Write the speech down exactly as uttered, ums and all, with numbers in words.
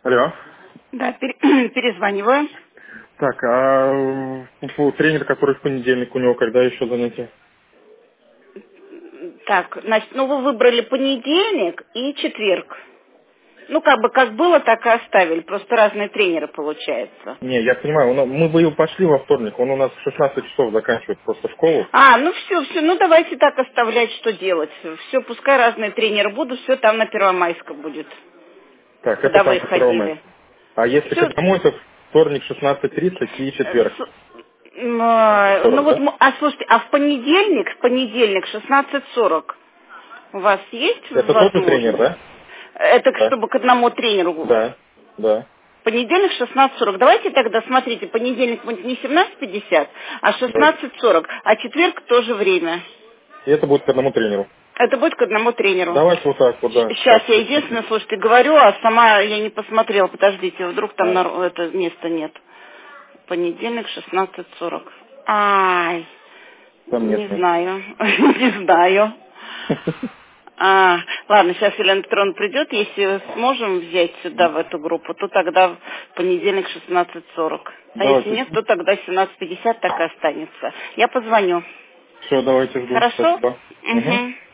Алло. Да, пере- перезваниваю. Так, а э, тренер, который в понедельник, у него когда еще занятия? Так, значит, ну вы выбрали понедельник и четверг. Ну, как бы как было, так и оставили. Просто разные тренеры получается. Не, я понимаю, он- мы бы и пошли во вторник, он у нас в шестнадцать часов заканчивает просто школу. А, ну все, все, ну давайте так оставлять, что делать. Все, пускай разные тренеры будут, все там на Первомайском будет, Так, это куда вы там по ходили. Первомайску. А если к Все, одному, это вторник шестнадцать тридцать и четверг ну сорок, вот, да? м- а слушайте, а в понедельник, в понедельник шестнадцать сорок у вас есть Это тот же тренер, возможность? да? Это Да. чтобы к одному тренеру. Да, да. Понедельник шестнадцать сорок. Давайте тогда, смотрите, понедельник будет не семнадцать пятьдесят, а Да. шестнадцать сорок, а четверг тоже время. И это будет к одному тренеру. Это будет к одному тренеру. Давайте вот так вот, да. Сейчас Так, я посмотрим. единственное, слушайте, говорю, а сама я не посмотрела. Подождите, вдруг там А, нар- это места нет. Понедельник шестнадцать сорок. Ай, там не нет, нет. знаю, не знаю. А, ладно, сейчас Елена Петровна придет, если сможем взять сюда в эту группу, то тогда в понедельник шестнадцать сорок. А если Давайте. нет, то тогда семнадцать пятьдесят так и останется. Я позвоню. Все, давайте жду. Хорошо? Спасибо. Угу. Угу.